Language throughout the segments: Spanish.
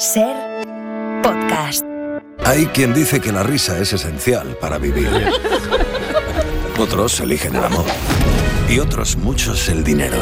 Ser podcast. Hay quien dice que la risa es esencial para vivir. Otros eligen el amor. Y otros muchos el dinero.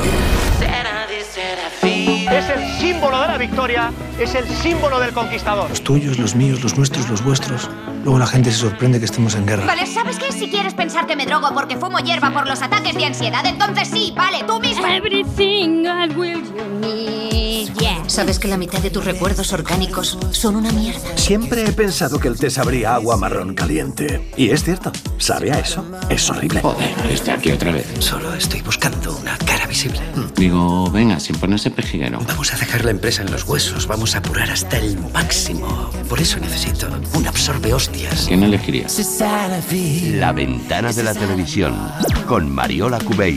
Es el símbolo de la victoria, es el símbolo del conquistador. Los tuyos, los míos, los nuestros, los vuestros. Luego la gente se sorprende que estemos en guerra. Vale, ¿sabes qué? Si quieres pensar que me drogo porque fumo hierba por los ataques de ansiedad, entonces sí, vale, tú misma. Everything I will you need, yeah. ¿Sabes que la mitad de tus recuerdos orgánicos son una mierda? Siempre he pensado que el té sabría agua marrón caliente. Y es cierto, sabe a eso. Es horrible. Joder, está aquí otra vez. Solo estoy buscando una cara visible. Digo, venga, sin ponerse pejiguero. Vamos a dejar la empresa en los huesos. Vamos a apurar hasta el máximo. Por eso necesito un absorbe hostias. ¿Quién elegiría? La ventana de la televisión con Mariola Cubey.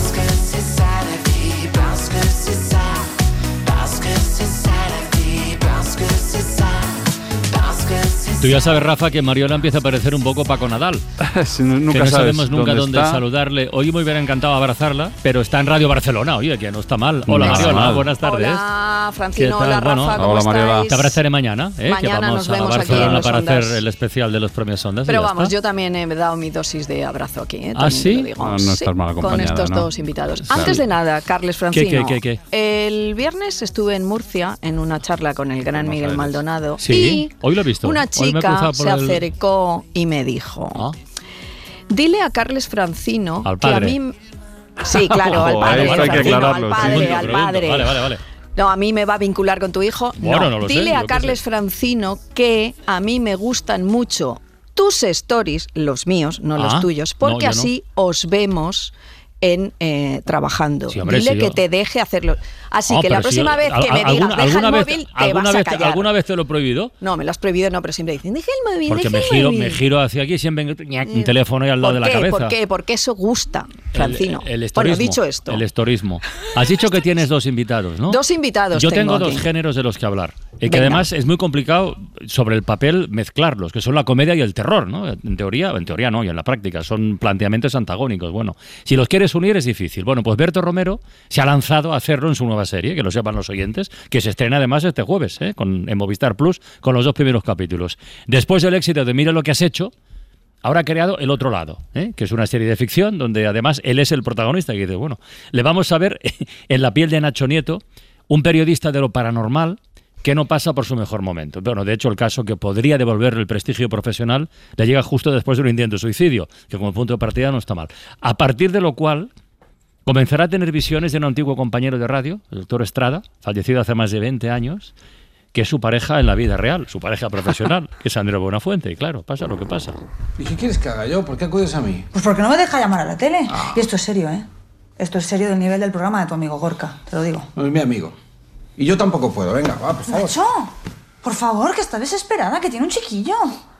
Tú ya sabes, Rafa, que Mariola empieza a parecer un poco Paco Nadal. Sí, nunca que no sabemos nunca dónde saludarle. Hoy me hubiera encantado abrazarla, pero está en Radio Barcelona. Oye, que no está mal. Hola, no, Mariola, mal. Buenas tardes. Hola, Francino, hola, Rafa, ¿cómo hola, Mariola. Te abrazaré mañana, Mañana que vamos nos vemos a Barcelona aquí en para Ondas. hacer el especial de los premios Ondas. Pero vamos, yo también he dado mi dosis de abrazo aquí. ¿Ah, sí? Lo digo. No estás mal acompañada, con estos ¿no? dos invitados. Claro. Antes de nada, Carles Francino. ¿Qué? El viernes estuve en Murcia en una charla con el gran Miguel Maldonado. Sí, y hoy lo he visto. Una Hoy me he chica cruzado por se acercó y me dijo: dile a Carles Francino al que a padre. mí... Sí, claro, al padre, Eso hay que Francino, aclararlo, al padre, al padre. Vale. No, a mí me va a vincular con tu hijo. Bueno, no lo sé, Dile yo a qué Carles sé. Francino que a mí me gustan mucho tus stories, los míos, no los tuyos, porque no, yo no. así os vemos en trabajando. Sí, hombre, Dile sí, que yo- te deje hacerlo. Así que pero la próxima vez que me digas, deja el móvil, te vas a callar. ¿Alguna vez te lo he prohibido? No, me lo has prohibido, no, pero siempre dicen, deja el móvil, Porque deja el móvil. me giro hacia aquí y siempre un teléfono ahí al lado de la cabeza. ¿Por qué? Porque eso gusta, Francino. El estorismo. Bueno, dicho esto. El estorismo. Has dicho que tienes dos invitados, ¿no? Dos invitados Yo tengo aquí. dos géneros de los que hablar. Que Venga. además es muy complicado sobre el papel mezclarlos, que son la comedia y el terror, ¿no? En teoría no, y en la práctica. Son planteamientos antagónicos. Bueno, si los quieres unir es difícil. Bueno, pues Berto Romero se ha lanzado a hacerlo en su nueva serie, que lo sepan los oyentes, que se estrena además este jueves, en Movistar Plus, con los dos primeros capítulos. Después del éxito de Mira lo que has hecho, ahora ha creado El Otro Lado, que es una serie de ficción donde además él es el protagonista. Y dice, bueno, le vamos a ver en la piel de Nacho Nieto, un periodista de lo paranormal que no pasa por su mejor momento. Bueno, de hecho, el caso que podría devolverle el prestigio profesional le llega justo después de un intento de suicidio, que como punto de partida no está mal. A partir de lo cual comenzará a tener visiones de un antiguo compañero de radio, el doctor Estrada, fallecido hace más de 20 años, que es su pareja en la vida real, su pareja profesional, que es Andreu Buenafuente. Y claro, pasa lo que pasa. ¿Y qué quieres que haga yo? ¿Por qué acudes a mí? Pues porque no me deja llamar a la tele. Y esto es serio, ¿eh? Esto es serio del nivel del programa de tu amigo Gorka, te lo digo. No es mi amigo. Y yo tampoco puedo. Venga, va, por favor. Nacho, por favor, que está desesperada, que tiene un chiquillo.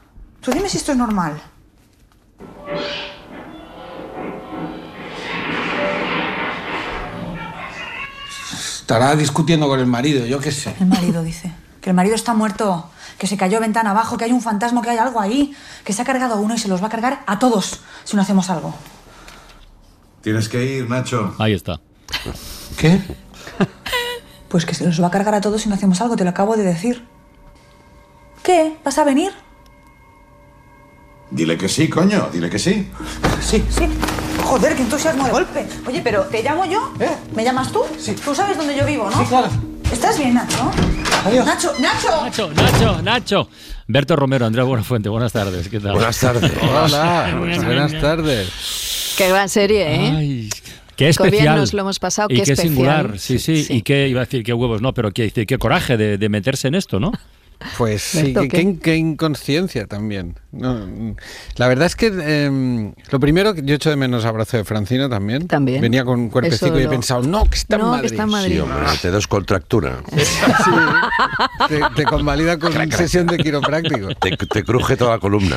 Tú dime si esto es normal. Estará discutiendo con el marido, yo qué sé. El marido dice que el marido está muerto, que se cayó ventana abajo, que hay un fantasma, que hay algo ahí, que se ha cargado a uno y se los va a cargar a todos si no hacemos algo. Tienes que ir, Nacho. Ahí está. ¿Qué? Pues que se los va a cargar a todos si no hacemos algo, te lo acabo de decir. ¿Qué? ¿Vas a venir? Dile que sí, coño, dile que sí. Sí. Sí. Joder, qué entusiasmo de golpe. Oye, pero ¿te llamo yo? ¿Me llamas tú? Sí. Tú sabes dónde yo vivo, ¿no? Sí, claro. ¿Estás bien, Nacho? Adiós. Nacho. Berto Romero, Andreu Buenafuente, buenas tardes. ¿Qué tal? Buenas tardes. Hola, buenas tardes. Qué gran serie, ¿eh? Ay, qué Qué bien especial. nos lo hemos pasado, y qué qué especial. singular, sí. Y qué, iba a decir, qué huevos, no, pero qué coraje de meterse en esto, ¿no? Pues sí, Berto, qué inconsciencia también. No, la verdad es que lo primero que yo echo de menos abrazo de Francino también. También. Venía con un cuerpecito Eso y he pensado, no, que está en No, Madrid. que está en Madrid. Sí, hombre, te das contractura. Sí, te convalida con sesión de quiropráctico. Te cruje toda la columna.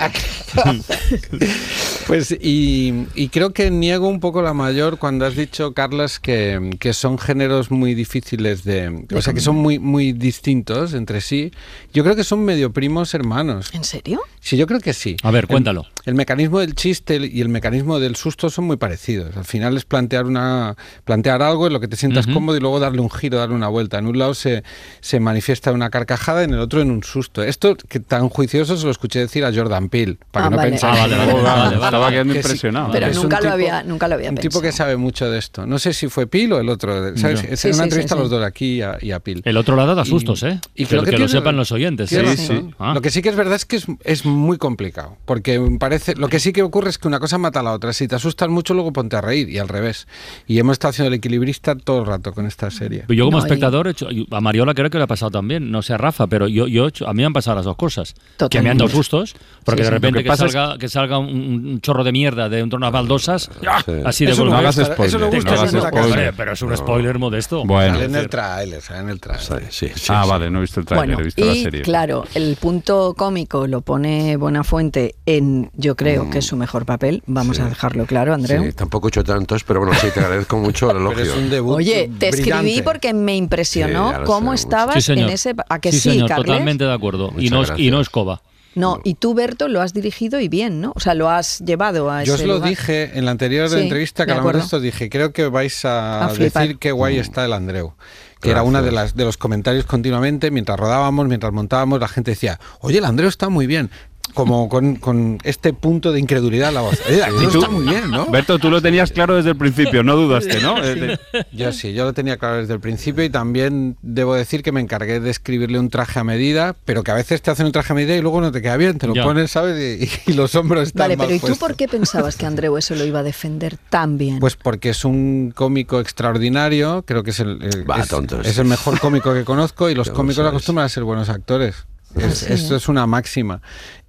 Pues y creo que niego un poco la mayor cuando has dicho, Carlas, que son géneros muy difíciles o sea, que son muy distintos entre sí. Yo creo que son medio primos hermanos. ¿En serio? Sí, yo creo que sí. A ver, cuéntalo. el mecanismo del chiste y el mecanismo del susto son muy parecidos. Al final es plantear algo en lo que te sientas cómodo y luego darle un giro, darle una vuelta. En un lado se manifiesta una carcajada, en el otro en un susto. Esto que tan juicioso se lo escuché decir a Jordan Peele, para que no pensáis. Estaba quedando impresionado. Pero nunca lo había pensado. Un tipo que sabe mucho de esto. No sé si fue Peele o el otro. ¿Sabes? Es una entrevista a los dos, aquí y a Peele. El otro lado da sustos, y que lo sepan los oyentes. Lo que sí que es verdad es que es muy complicado, porque parece, lo que sí que ocurre es que una cosa mata a la otra. Si te asustas mucho, lugo ponte a reír, y al revés. Y hemos estado haciendo el equilibrista todo el rato con esta serie. Yo como espectador, a Mariola creo que le ha pasado también, no sé a Rafa, pero a mí me han pasado las dos cosas. Totalmente. Que me han dado sustos, porque de repente que salga un chorro de mierda de unas baldosas, así de golpe. No hagas spoiler. Pero es un spoiler modesto. Bueno. Sale en el tráiler. Vale, no he visto el tráiler, he visto la serie. Claro, el punto cómico lo pone Buenafuente en, yo creo que es su mejor papel, vamos a dejarlo claro, Andreu. Sí, tampoco he hecho tantos, pero bueno, sí, te agradezco mucho el elogio. Es un debut. Oye, te escribí porque me impresionó cómo estabas en ese... ¿A que sí, señor, Carles? Totalmente de acuerdo. Y no escoba. No, y tú, Berto, lo has dirigido y bien, ¿no? O sea, lo has llevado a ese lugar. Yo os lo dije en la anterior entrevista que hablamos de esto, dije, creo que vais a decir qué guay está el Andreu. Que era una de los comentarios continuamente, mientras rodábamos, mientras montábamos, la gente decía, oye, el Andreu está muy bien. Como con este punto de incredulidad en la voz. Está muy bien, ¿no? Berto, tú lo tenías claro desde el principio, no dudaste, ¿no? Yo lo tenía claro desde el principio, y también debo decir que me encargué de escribirle un traje a medida, pero que a veces te hacen un traje a medida y luego no te queda bien, te lo pones, ¿sabes? Y los hombros están mal pero ¿y tú puestos. por qué pensabas que Andreu eso lo iba a defender tan bien? Pues porque es un cómico extraordinario, creo que es el mejor cómico que conozco, y los cómicos acostumbran a ser buenos actores. Esto es una máxima.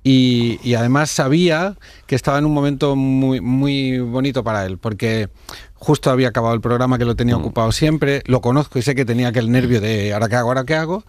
Y además sabía que estaba en un momento muy, muy bonito para él, porque justo había acabado el programa, que lo tenía ocupado siempre, lo conozco y sé que tenía aquel nervio de ahora qué hago.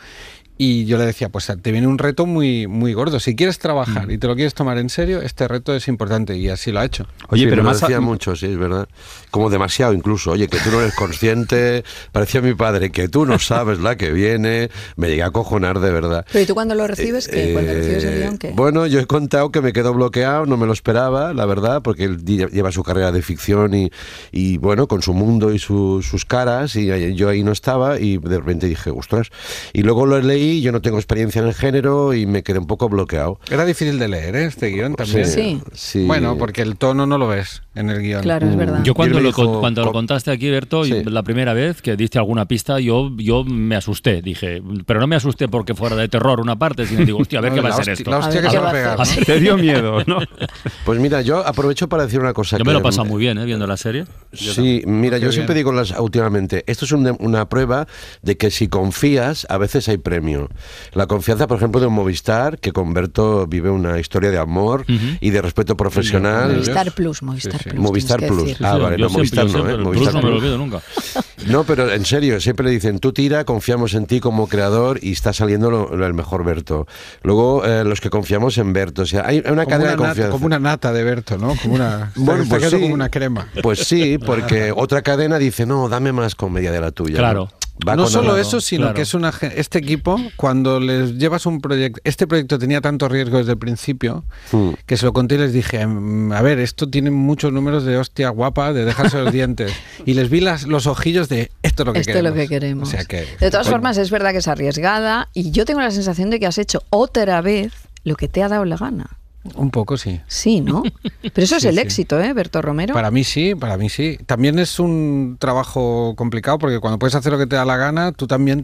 Y yo le decía, pues te viene un reto muy, muy gordo. Si quieres trabajar y te lo quieres tomar en serio, este reto es importante, y así lo ha hecho. Oye, pero me decía mucho, sí, es verdad. Como demasiado incluso. Oye, que tú no eres consciente, parecía mi padre, que tú no sabes la que viene. Me llegué a acojonar de verdad. Pero ¿y tú cuando lo recibes qué? ¿Cuando recibes el guión qué? Bueno, yo he contado que me quedo bloqueado, no me lo esperaba, la verdad, porque él lleva su carrera de ficción y bueno, con su mundo y sus caras, y yo ahí no estaba, y de repente dije, ostras. Y luego lo leí. Yo no tengo experiencia en el género y me quedé un poco bloqueado. Era difícil de leer, este guión también. Sí. Bueno, porque el tono no lo ves en el guión. Claro, es verdad. Yo cuando lo contaste aquí, Berto, la primera vez que diste alguna pista, yo me asusté. Dije, pero no me asusté porque fuera de terror una parte, sino digo, hostia, a ver qué va a ser esto. La hostia que se va a pegar, ¿no? Te dio miedo, ¿no? Pues mira, yo aprovecho para decir una cosa. Yo me lo he pasado muy bien, viendo la serie. Sí, mira, yo siempre digo últimamente, esto es una prueba de que si confías, a veces hay premio. La confianza, por ejemplo, de un Movistar, que con Berto vive una historia de amor y de respeto profesional. Movistar Plus. Movistar Plus. Vale, no, Movistar no, Movistar no me lo olvido nunca. No, pero en serio, siempre le dicen, tú tira, confiamos en ti como creador, y está saliendo el mejor Berto. Luego, los que confiamos en Berto. O sea, hay una cadena de confianza. Como una nata de Berto, ¿no? Como una, bueno, pues sí, como una crema. Pues sí, porque otra cadena dice, no, dame más comedia de la tuya. Claro. No solo eso, sino que es este equipo, cuando les llevas un proyecto, este proyecto tenía tanto riesgo desde el principio, que se lo conté y les dije, a ver, esto tiene muchos números de hostia guapa, de dejarse los dientes, y les vi los ojillos de esto es lo que queremos. Esto es lo que queremos. O sea que, de todas formas, es verdad que es arriesgada, y yo tengo la sensación de que has hecho otra vez lo que te ha dado la gana. Un poco sí. Sí, ¿no? Pero eso es el éxito, Berto Romero. Para mí sí. También es un trabajo complicado, porque cuando puedes hacer lo que te da la gana, tú también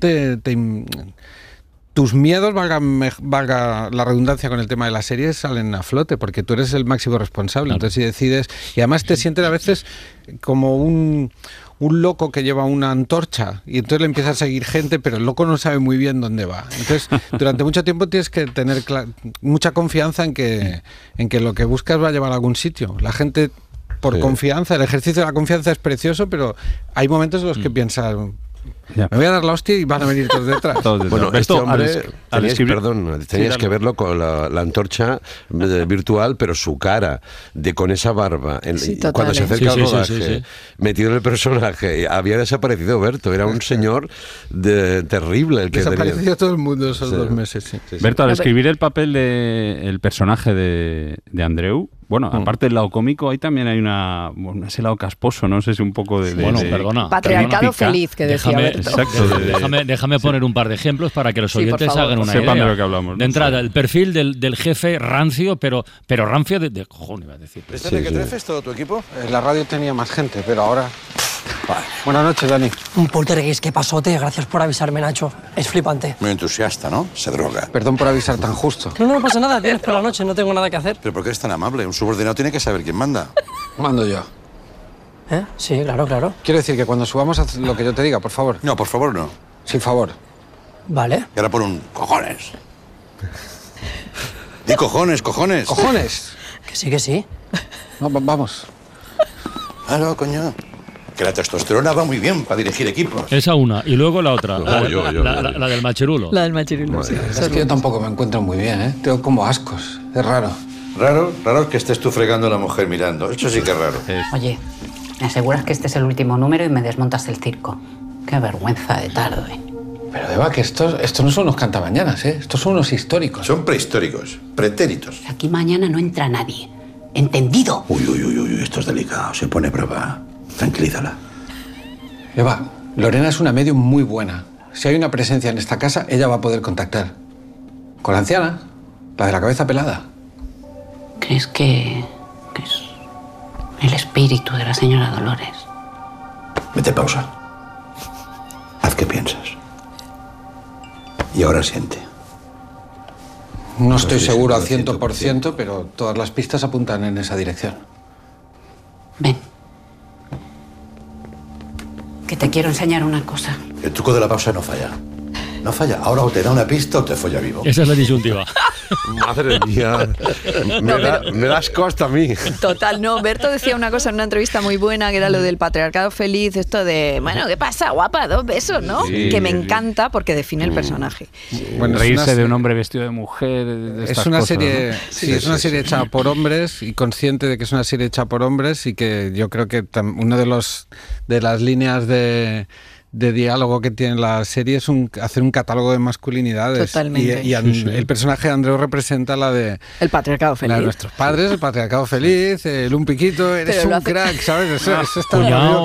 tus miedos, valga la redundancia con el tema de las series, salen a flote, porque tú eres el máximo responsable. Claro. Entonces si decides, y además te sientes a veces como un loco que lleva una antorcha, y entonces le empieza a seguir gente, pero el loco no sabe muy bien dónde va. Entonces, durante mucho tiempo tienes que tener mucha confianza en que lo que buscas va a llevar a algún sitio. La gente, por confianza, el ejercicio de la confianza es precioso, pero hay momentos en los que piensas, me voy a dar la hostia y van a venir todos detrás. Bueno, este hombre, tenías que verlo con la antorcha virtual, pero su cara, con esa barba, cuando se acerca al rodaje, metido en el personaje, había desaparecido Berto, era un señor terrible el que desapareció todo el mundo esos 2 meses. Berto, al escribir el papel el personaje de Andreu, Bueno, aparte del lado cómico, ahí también hay ese lado casposo, no sé si un poco de... perdona. Patriarcado feliz, que decía Berto. Exacto. Déjame poner un par de ejemplos para que los oyentes hagan una idea. Sepan de lo que hablamos. De entrada, el perfil del jefe rancio, pero rancio de cojones, iba a decir. ¿Desde que trefes todo tu equipo? La radio tenía más gente, pero ahora... Vale. Buenas noches, Dani. Un poltergeist, qué pasote. Gracias por avisarme, Nacho. Es flipante. Muy entusiasta, ¿no? Se droga. Perdón por avisar tan justo. No pasa nada. Tienes por la noche, no tengo nada que hacer. ¿Pero por qué eres tan amable? Un subordinado tiene que saber quién manda. Mando yo. Sí, claro. Quiero decir que cuando subamos haz lo que yo te diga, por favor. No, por favor, no. Sin favor. Vale. Y ahora pon un cojones. Di cojones. ¿Cojones? Que sí. No, vamos. No, coño. Que la testosterona va muy bien para dirigir equipos. Esa una. Y luego la otra. La del machirulo. La del machirulo, sí. Es que yo tampoco me encuentro muy bien, ¿eh? Tengo como ascos. Es raro. Raro que estés tú fregando a la mujer mirando. Eso sí que es raro. Oye, me aseguras que este es el último número y me desmontas el circo. Qué vergüenza de tarde. Pero Eva, que estos no son unos cantamañanas, ¿eh? Estos son unos históricos. Son prehistóricos, pretéritos. Aquí mañana no entra nadie. ¿Entendido? Uy, esto es delicado. Se pone brava. Tranquilízala. Eva, Lorena es una medium muy buena. Si hay una presencia en esta casa, ella va a poder contactar. Con la anciana, la de la cabeza pelada. ¿Crees que es el espíritu de la señora Dolores? Mete pausa. Haz que piensas. Y ahora siente. No estoy seguro al 100%, pero todas las pistas apuntan en esa dirección. Ven. Que te quiero enseñar una cosa. El truco de la pausa no falla. No falla. Ahora o te da una pista o te folla vivo. Esa es la disyuntiva. Madre mía. Me das costa a mí. Total, no. Berto decía una cosa en una entrevista muy buena, que era lo del patriarcado feliz, esto de, bueno, ¿qué pasa, guapa? 2 besos, ¿no? Sí, que me encanta porque define el personaje. Bueno, reírse de un hombre vestido de mujer. Es una serie, ¿no? es una serie hecha por hombres y consciente de que es una serie hecha por hombres y que yo creo que uno de las líneas de diálogo que tiene la serie es hacer un catálogo de masculinidades. Totalmente. Y el personaje de Andreu representa la de... El patriarcado feliz. La de nuestros padres, el patriarcado feliz, el un piquito, eres un crack, ¿sabes? Eso está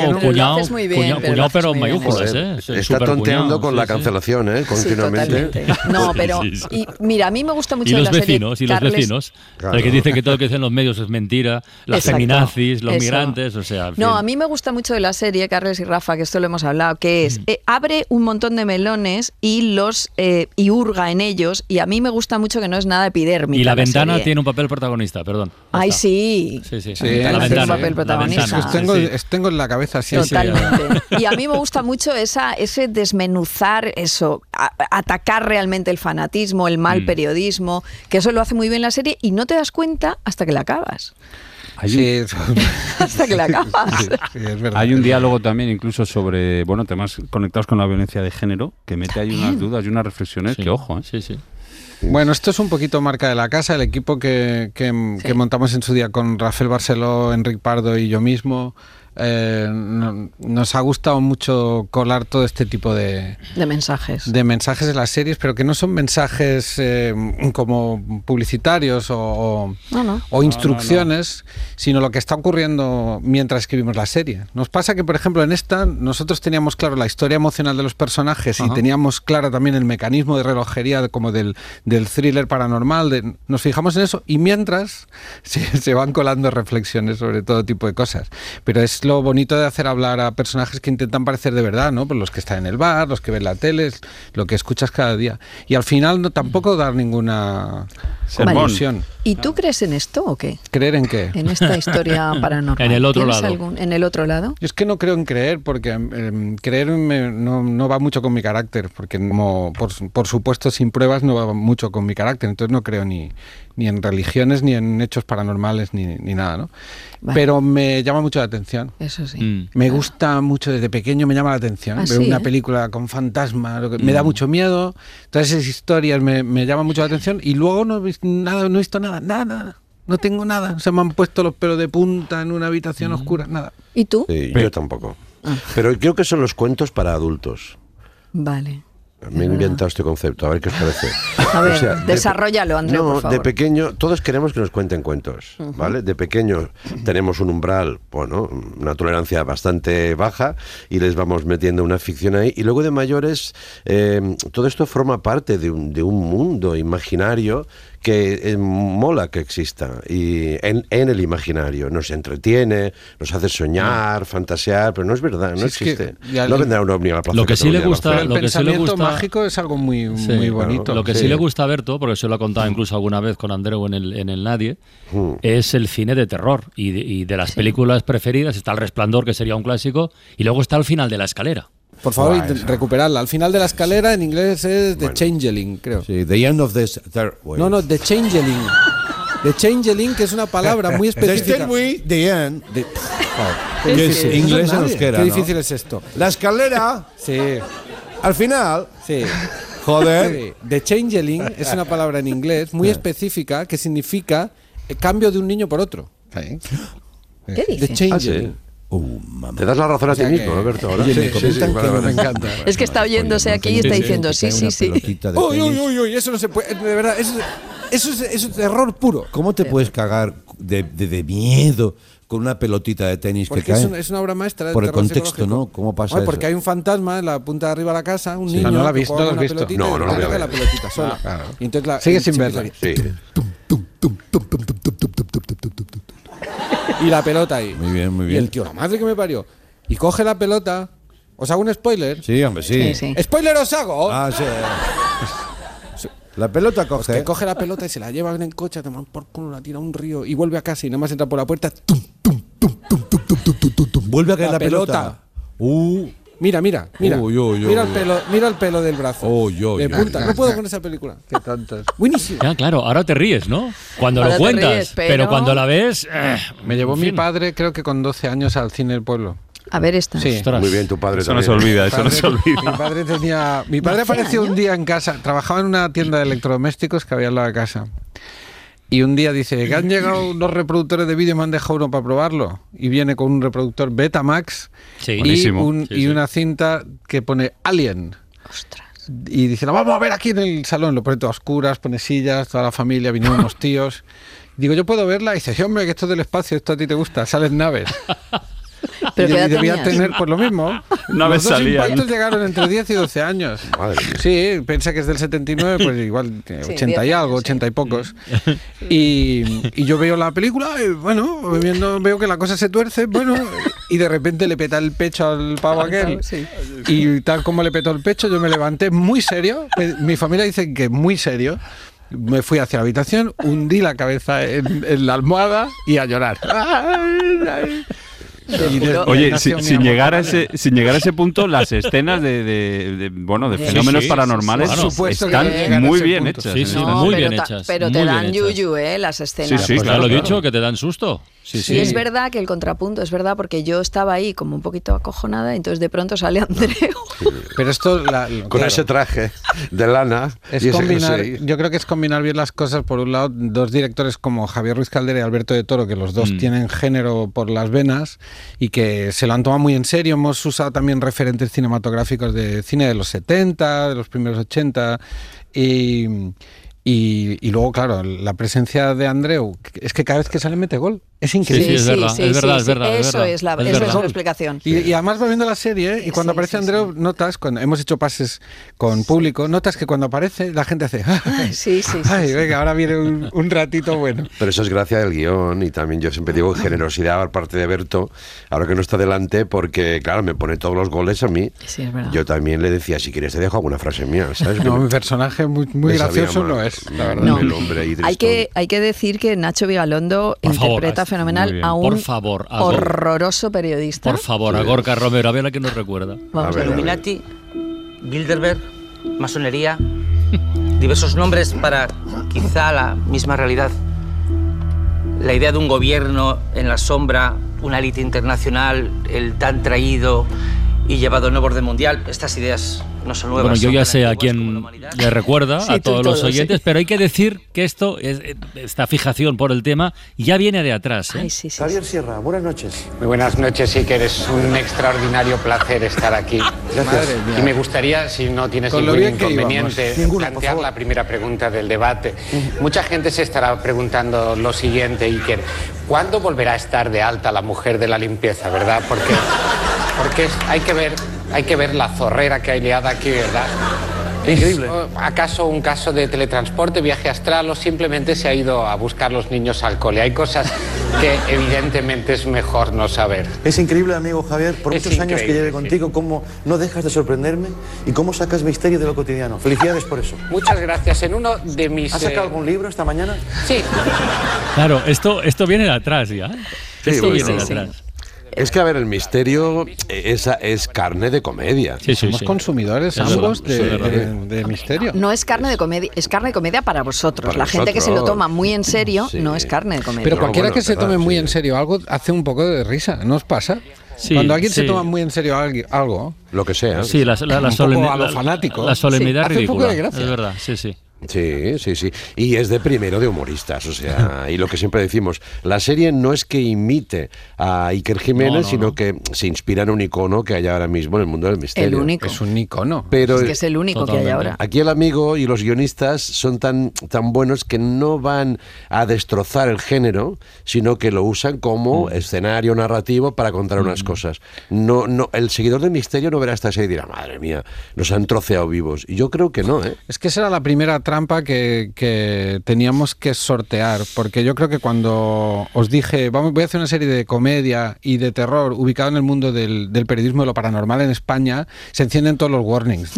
cuñado, pero en mayúsculas, ¿eh? Está tonteando con la cancelación, ¿eh? Continuamente. Sí, no, pero... Y mira, a mí me gusta mucho los la vecinos, serie... los vecinos. Claro. El que dice que todo lo que dicen los medios es mentira, las feminazis, los migrantes, o sea... No, a mí me gusta mucho de la serie, Carles y Rafa, que esto lo hemos hablado, que abre un montón de melones y y hurga en ellos, y a mí me gusta mucho que no es nada epidérmica. Y la ventana tiene un papel protagonista, perdón. Ay, sí. Sí. La ventana, un papel protagonista. Tengo en la cabeza así. Totalmente. Y a mí me gusta mucho ese desmenuzar eso, atacar realmente el fanatismo, el mal periodismo, que eso lo hace muy bien la serie y no te das cuenta hasta que la acabas. Hasta que la acabas. Sí, es verdad. Hay un diálogo también incluso sobre temas conectados con la violencia de género que mete ahí unas dudas y unas reflexiones que ojo, ¿eh? Sí. Bueno, esto es un poquito marca de la casa, el equipo que montamos en su día con Rafael Barceló, Enric Pardo y yo mismo. Nos ha gustado mucho colar todo este tipo de mensajes. De mensajes en las series, pero que no son mensajes como publicitarios o instrucciones, sino lo que está ocurriendo mientras escribimos la serie. Nos pasa que, por ejemplo, en esta nosotros teníamos claro la historia emocional de los personajes y teníamos claro también el mecanismo de relojería como del thriller paranormal. Nos fijamos en eso y mientras se van colando reflexiones sobre todo tipo de cosas. Pero es lo bonito de hacer hablar a personajes que intentan parecer de verdad, ¿no? Pues los que están en el bar, los que ven la tele, lo que escuchas cada día. Y al final tampoco dar ninguna conclusión. ¿Y tú crees en esto o qué? ¿Creer en qué? En esta historia paranormal. En el otro lado. ¿En el otro lado? Yo es que no creo en creer, porque creer no va mucho con mi carácter, porque como por supuesto sin pruebas no va mucho con mi carácter, entonces no creo ni en religiones, ni en hechos paranormales, ni nada, ¿no? Vale. Pero me llama mucho la atención. Eso sí. Me gusta mucho, desde pequeño me llama la atención. Ver una película con fantasmas, me da mucho miedo, todas esas historias me llaman mucho la atención y luego no he visto nada. No tengo nada. Se me han puesto los pelos de punta en una habitación oscura, nada. ¿Y tú? Sí, yo tampoco. Pero creo que son los cuentos para adultos. Vale. Me he inventado este concepto, a ver qué os parece. A ver, desarróllalo, Andreu, por favor. De pequeño, todos queremos que nos cuenten cuentos, ¿vale? De pequeño tenemos un umbral, bueno, una tolerancia bastante baja y les vamos metiendo una ficción ahí. Y luego de mayores, todo esto forma parte de un mundo imaginario que mola que exista, y en el imaginario nos entretiene, nos hace soñar, fantasear, pero no es verdad, no existe. No vendrá un ovni a la plaza. Lo que sí le gusta, el pensamiento mágico es algo muy bonito. Claro. Lo que sí le gusta a Berto, porque se lo ha contado incluso alguna vez con Andreu en el Nadie, es el cine de terror, y de las películas preferidas está El Resplandor, que sería un clásico, y luego está El final de la escalera. Por favor, recuperarla. Al final de la escalera en inglés es The Changeling, creo. Sí, The End of the... No, The Changeling. The Changeling, que es una palabra muy específica. The End. Que es inglés en euskera. Qué difícil es esto. La escalera. Sí. Al final. Sí. Joder. The Changeling es una palabra en inglés muy específica que significa el cambio de un niño por otro. ¿Qué dice? The Changeling. Te das la razón a ti mismo, Alberto. Ahora. Me encanta. Es que está oyéndose aquí y está diciendo sí. Uy, eso no se puede. De verdad, eso es terror puro. ¿Cómo te puedes cagar de miedo con una pelotita de tenis porque que cae? Es una obra maestra. Por el contexto, ¿no? ¿Cómo pasa eso? Porque hay un fantasma en la punta de arriba de la casa, un niño. No lo has visto. No lo veo. La pelotita sola. Claro. Y entonces sigue sin verla. Sí. Y la pelota ahí. Muy bien, muy bien. Y el tío, la madre que me parió. Y coge la pelota. ¿Os hago un spoiler? Sí, hombre, sí. ¿Spoiler os hago? Ah, sí. La pelota coge. Pues que coge la pelota y se la lleva en el coche, te por culo, la tira a un río y vuelve a casa y nada más entra por la puerta. Vuelve a caer la pelota. Mira. Mira el pelo del brazo. De punta. No puedo con esa película. Qué tontos. Buenísimo. Ya, claro, ahora te ríes, ¿no? Cuando ahora lo cuentas, ríes, pero cuando la ves... me llevó mi padre, creo que con 12 años, al cine del pueblo. A ver esta. Sí. Muy bien, tu padre eso también. No se olvida, eso no se olvida. Mi padre apareció un día en casa. Trabajaba en una tienda de electrodomésticos que había al lado de casa. Y un día dice que han llegado unos reproductores de vídeo, me han dejado uno para probarlo. Y viene con un reproductor Betamax y una cinta que pone Alien. Ostras. Y dice, lo vamos a ver aquí en el salón. Lo pone todo a oscuras, pone sillas, toda la familia, vinieron unos tíos. Digo, ¿yo puedo verla? Y dice, sí, hombre, que esto es del espacio, esto a ti te gusta, salen naves. ¿Pero y debía tener pues lo mismo. Los dos impactos llegaron entre 10 y 12 años. Madre mía. Sí, piensa que es del 79, pues igual 80 y algo, 80 y pocos. Y yo veo la película y bueno, veo que la cosa se tuerce, bueno, y de repente le peta el pecho al pavo aquel. Sí. Y tal como le petó el pecho, yo me levanté muy serio. Mi familia dice que muy serio. Me fui hacia la habitación, hundí la cabeza en la almohada y a llorar. Oye, sin llegar a ese punto, las escenas de fenómenos paranormales están muy bien hechas. Sí, muy bien hechas. Pero te dan yuyu, las escenas. Sí, claro, lo he dicho, que te dan susto. Sí, es verdad que el contrapunto es verdad, porque yo estaba ahí como un poquito acojonada y entonces de pronto sale Andreu. Pero esto con ese traje de lana es combinar, yo creo que es combinar bien las cosas. Por un lado, dos directores como Javier Ruiz Caldera y Alberto de Toro, que los dos tienen género por las venas y que se lo han tomado muy en serio. Hemos usado también referentes cinematográficos de cine de los 70, de los primeros 80 y luego, claro, la presencia de Andreu, es que cada vez que sale mete gol. Es increíble. Sí, es verdad. Eso es la explicación. Y además va viendo la serie y cuando aparece Andreu, notas, cuando hemos hecho pases con público, notas que cuando aparece la gente hace venga, ahora viene un ratito bueno. Pero eso es gracia del guión y también yo siempre digo generosidad por parte de Berto, ahora que no está delante, porque claro, me pone todos los goles a mí. Sí, es verdad. Yo también le decía, si quieres te dejo alguna frase mía, ¿sabes? No, mi personaje muy gracioso no es, la verdad. No. El hombre ahí hay que decir que Nacho Vigalondo interpreta fenomenal a un horroroso periodista. Por favor, a Gorka Romero, a ver a qué nos recuerda. Illuminati, Bilderberg, masonería, diversos nombres para quizá la misma realidad. La idea de un gobierno en la sombra, una élite internacional, el tan traído y llevado el nuevo orden mundial. Estas ideas no son nuevas. Bueno, yo ya sé a quién le recuerda, a todos los oyentes, pero hay que decir que esta fijación por el tema ya viene de atrás. Ay, Javier Sierra, buenas noches. Muy buenas noches, sí que eres un extraordinario placer estar aquí. Gracias. Y me gustaría, si no tienes ningún inconveniente, plantear la primera pregunta del debate. Mucha gente se estará preguntando lo siguiente, Iker: ¿cuándo volverá a estar de alta la mujer de la limpieza, verdad? Porque hay que ver la zorrera que hay liada aquí, ¿verdad? Increíble. ¿Acaso un caso de teletransporte, viaje astral, o simplemente se ha ido a buscar los niños al cole? Hay cosas que evidentemente es mejor no saber. Es increíble, amigo Javier, por muchos años que lleve contigo, cómo no dejas de sorprenderme y cómo sacas misterio de lo cotidiano. Felicidades por eso. Muchas gracias. En uno de mis... ¿Has sacado algún libro esta mañana? Sí. Claro, esto viene de atrás ya. Sí, esto viene de atrás. Es que, a ver, el misterio es carne de comedia. Somos consumidores ambos de misterio. No es carne de comedia, es carne de comedia para vosotros. La gente que se lo toma muy en serio no es carne de comedia. Pero cualquiera que se tome muy en serio algo hace un poco de risa, ¿no os pasa? Sí, cuando alguien se toma muy en serio algo, lo que sea. Sí, la solemnidad, a lo fanático. La solemnidad hace ridícula. un poco de gracia. Es verdad, sí. Sí. Y es de primero de humoristas, o sea, y lo que siempre decimos, la serie no es que imite a Iker Jiménez, sino que se inspira en un icono que hay ahora mismo en el mundo del misterio. El único. Es un icono. Pero es que es el único que hay ahora. Aquí el amigo y los guionistas son tan buenos que no van a destrozar el género, sino que lo usan como escenario narrativo para contar unas cosas. No, el seguidor del misterio no verá esta serie y dirá, madre mía, nos han troceado vivos. Y yo creo que no, ¿eh? Es que esa era la primera trampa que teníamos que sortear, porque yo creo que cuando os dije voy a hacer una serie de comedia y de terror ubicado en el mundo del periodismo de lo paranormal en España, se encienden todos los warnings.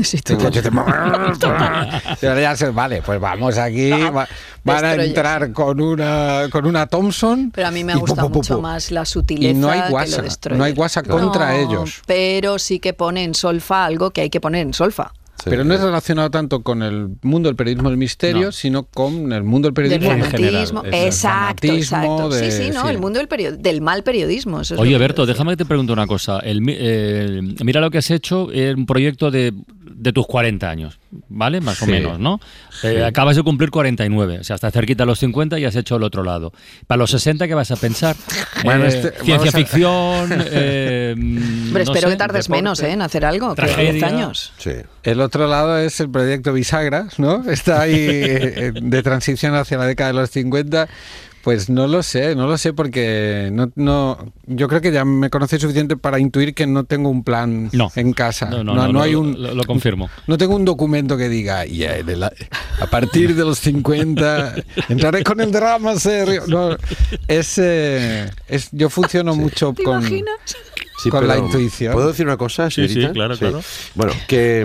Vale, pues vamos aquí, van a entrar con una Thompson. Pero a mí me ha gustado mucho más la sutileza. Y no hay guasa contra ellos. Pero sí que pone en solfa algo que hay que poner en solfa. Pero no es relacionado tanto con el mundo del periodismo del misterio, sino con el mundo del periodismo en general. Exacto. El mundo del mal periodismo. Eso es. Oye, Berto, déjame que te pregunte una cosa. Mira lo que has hecho, un proyecto de tus 40 años, ¿vale? Más o menos, ¿no? Acabas de cumplir 49, o sea, hasta cerquita a los 50 y has hecho el otro lado. Para los 60, ¿qué vas a pensar? Bueno, ciencia ficción... Pero espero que tardes menos en hacer algo, que 10 años. Sí. El otro lado es el proyecto Bisagra, ¿no? Está ahí de transición hacia la década de los 50. Pues no lo sé porque yo creo que ya me conocéis suficiente para intuir que no tengo un plan en casa. No hay lo confirmo. No tengo un documento que diga a partir de los 50 entraré con el drama serio. No, yo funciono mucho con la intuición. ¿Puedo decir una cosa, señorita? Sí, claro. Bueno, que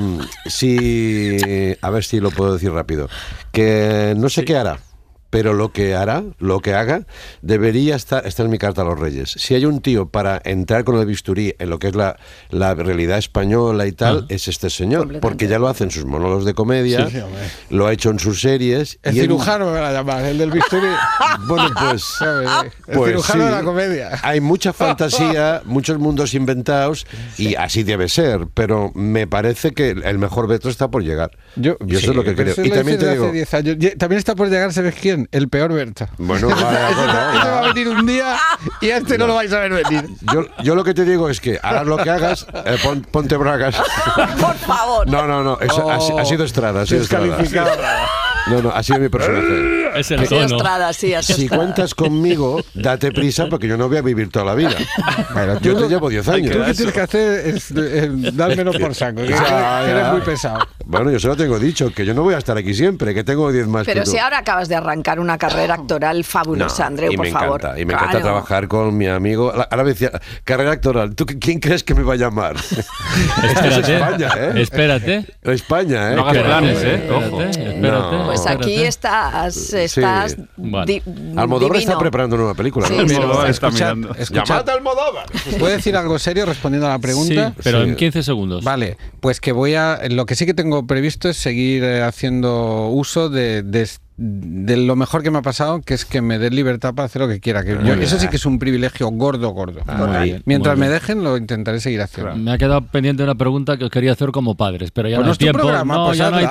a ver si lo puedo decir rápido, que no sé qué hará. Pero lo que haga, debería estar en mi carta a los Reyes. Si hay un tío para entrar con el bisturí en lo que es la realidad española y tal, es este señor. Porque ya lo hace en sus monólogos de comedia, lo ha hecho en sus series. El cirujano me va a llamar, el del bisturí. Bueno, pues el cirujano de la comedia. Hay mucha fantasía, muchos mundos inventados, y así debe ser. Pero me parece que el mejor Beto está por llegar. Yo eso es lo que creo. Y también te digo... 10 años. También está por llegar, ¿sabes quién? El peor Berto. Bueno, vale, va a venir un día y a no lo vais a ver venir. Yo lo que te digo es que hagas lo que hagas, ponte bragas. Por favor. No, eso ha sido Estrada. No, ha sido mi personaje. Es el tono. Estrada, si cuentas conmigo, date prisa porque yo no voy a vivir toda la vida. Bueno, yo te llevo 10 años. Lo que tienes que hacer es dármelo por saco. Que eres muy pesado. Bueno, yo se lo tengo dicho, que yo no voy a estar aquí siempre, que tengo 10 más Pero que tú. si ahora acabas de arrancar una carrera actoral fabulosa, Andreu, por favor. Y me encanta trabajar con mi amigo. Ahora me decía, carrera actoral, ¿tú quién crees que me va a llamar? Espérate. España, Espérate. España, No hagas planes, Ojo. Espérate. Pues aquí estás Almodóvar está preparando una nueva película. Llamad a Almodóvar. ¿Puedo decir algo serio respondiendo a la pregunta? Sí, pero en 15 segundos. Vale, pues que lo que sí que tengo previsto es seguir haciendo uso de de lo mejor que me ha pasado, que es que me den libertad para hacer lo que quiera. Eso sí que es un privilegio gordo. Mientras me dejen, lo intentaré seguir haciendo. Me ha quedado pendiente una pregunta que os quería hacer como padres, pero ya no hay tiempo. Ya no hay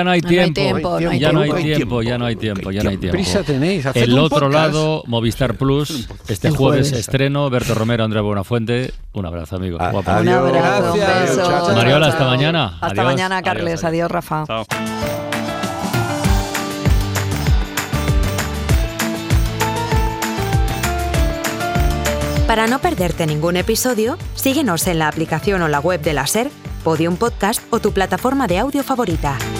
tiempo. Prisa tenéis. El otro lado, Movistar Plus, este jueves estreno, Berto Romero, Andrea Buenafuente. Un abrazo, amigo. Un abrazo, un beso. Mariola, hasta mañana. Hasta mañana, Carles. Adiós, Rafa. Chao. Para no perderte ningún episodio, síguenos en la aplicación o la web de la SER, Podium Podcast o tu plataforma de audio favorita.